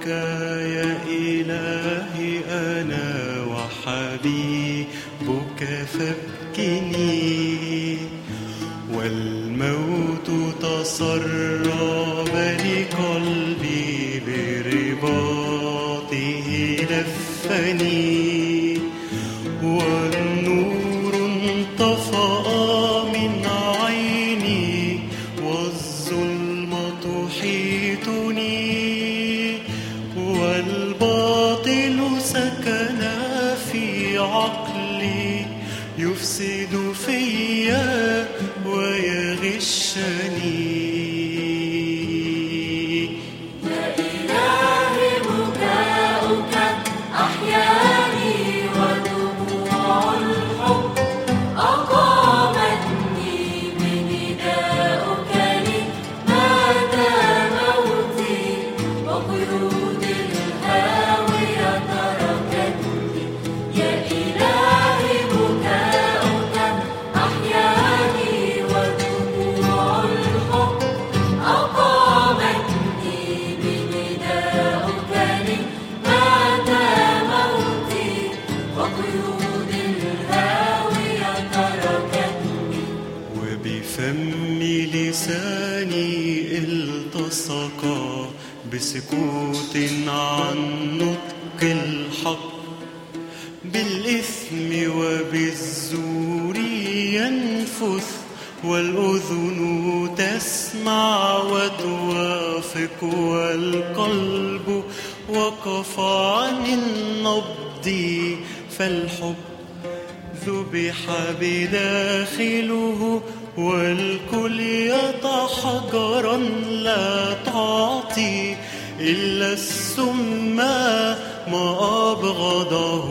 يا إلهي أنا وحبيبك فابكني، والموت تسرب لقلبي برباطه لفني، والنور انطفأ من عيني والظلمة تحيطني، والباطل سكن في عقلي يفسد فيا ويغشني. يا إلهي بكاؤك أحياني، ودموع الحب أقامتني، بنداؤك لي مات موتي، وقيود الهاوية تركتني. يا إلهي بكاؤك أحياني، ودموع الحب أقامتني، بنداؤك لي مات موتي، وقيود الهاوية تركتني. وبفم لساني التصقا بسكوت عن نطق الحق، بالإثم وبالزور ينفث، والأذن تسمع وتوافق، والقلب وقف عن النبض، فالحب ذبح بداخله، والكل يتحجرا لا تعطي إلا السم ما أبغضه.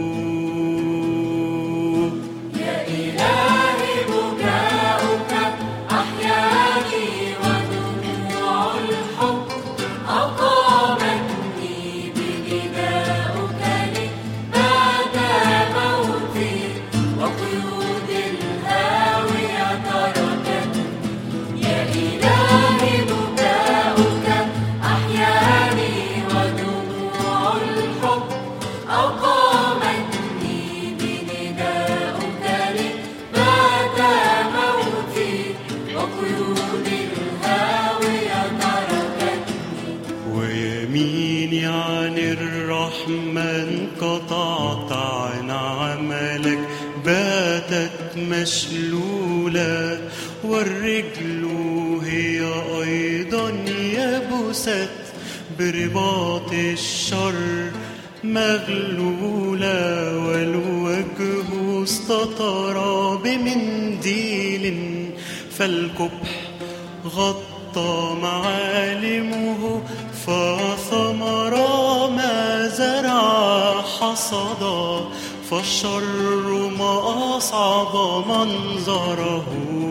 يا إلهي بكاؤك أحياني، ودموع الحب أقامتني، بنداؤك لي مات موتي، وقيود الهاوية تركتني. يا إلهي بكاؤك أحياني، ودموع الحب أقامتني، بنداؤك لي مات موتي، وقيود الهاوية تركتني. ويميني عن الرحمة انقطعت، عن عملك باتت مشلولة، والرجل هي أيضا يبست برباط الشر مغلولة، والوجه استطر بمنديل، فالقبح غطى معالمه، فثمر ما زرع حصدا، فالشر ما أصعب منظره.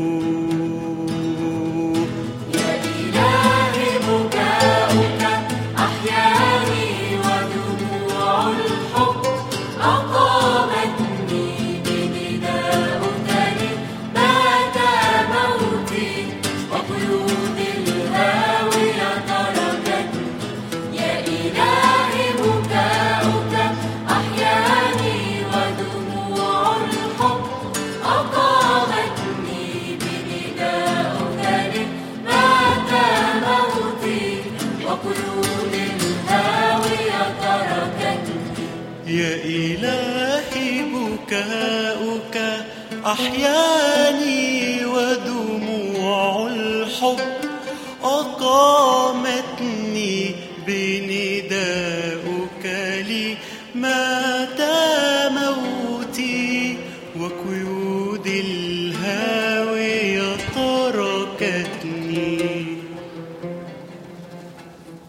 يا إلهي بكاؤك أحياني، ودموع الحب أقامتني، بنداؤك لي مات موتي، وقيود الهاوية تركتني. يا إلهي بكاؤك أحياني، ودموع الحب أقامتني، بنداؤك لي مات موتي، وقيود الهاوية تركتني. يا إلهي بكاؤك أحياني، ودموع الحب أقامتني، بنداؤك لي مات موتي، وقيود